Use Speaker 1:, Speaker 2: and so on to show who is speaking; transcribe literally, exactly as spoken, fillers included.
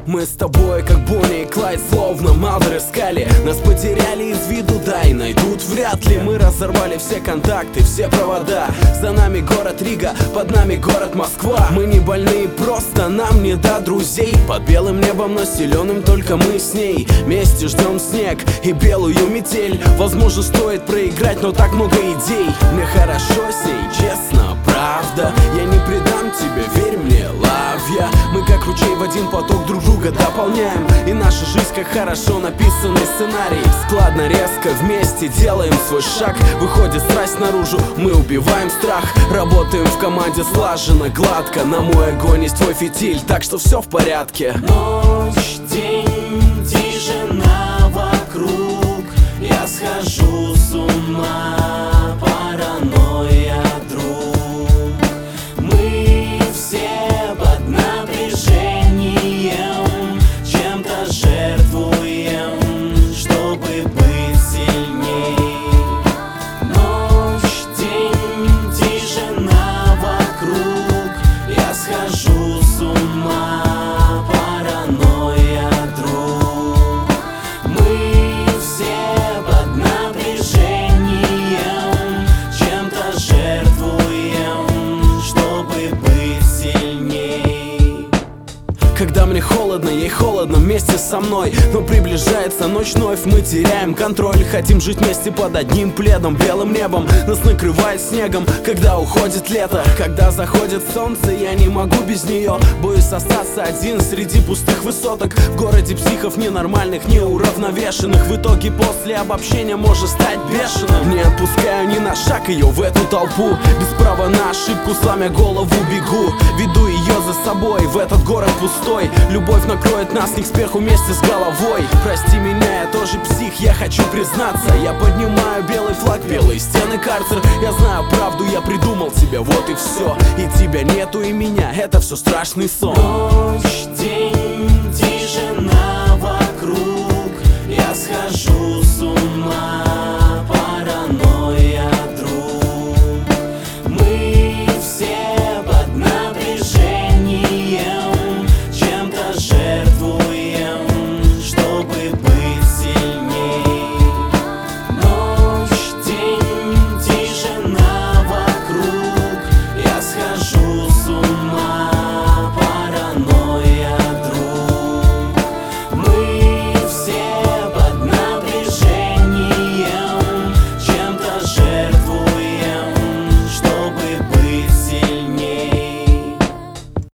Speaker 1: Мы с тобой как Бонни и Клайд, словно Малдер и Скалли. Нас потеряли из виду, да и найдут вряд ли. Мы разорвали все контакты, все провода. За нами город Рига, под нами город Москва. Мы не больные, просто нам не до друзей. Под белым небом, но силёным только мы с ней. Вместе ждем снег и белую метель. Возможно, стоит проиграть, но так много идей. Мне хорошо с ней, честно, правда. Я не предам тебя, верь мне, love я. Мы как ручей в один поток друг друга дополняем. И наша жизнь как хорошо написанный сценарий. Складно, резко, вместе делаем свой шаг. Выходит страсть наружу, мы убиваем страх. Работаем в команде слаженно, гладко. На мой огонь есть твой фитиль, так что все в порядке.
Speaker 2: Ночь, день, тишина вокруг. Я схожу с ума, паранойя, друг. Мы все под напряжением, чем-то жертвуем, чтобы быть сильней. Ночь, день, тишина вокруг. Я схожу с ума, паранойя, друг. Мы все под напряжением, чем-то жертвуем, чтобы быть сильней.
Speaker 1: Когда мне холодно, ей холодно вместе со мной. Но приближается ночь, вновь мы теряем контроль. Хотим жить вместе под одним пледом, белым небом. Нас накрывает снегом, когда уходит лето. Когда заходит солнце, я не могу без нее. Боюсь остаться один среди пустых высоток. В городе психов ненормальных, неуравновешенных. В итоге после обобщения может стать бешеным. Не отпускаю ни на шаг ее в эту толпу. Без права на ошибку, сломя голову, бегу. Веду ее за собой в этот город пустой. Любовь накроет нас не к спеху вместе с головой. Прости меня, я тоже псих, я хочу признаться. Я поднимаю белый флаг, белые стены карцер. Я знаю правду, я придумал тебя, вот и все. И тебя нету, и меня, это все страшный сон.
Speaker 2: Ночь, день,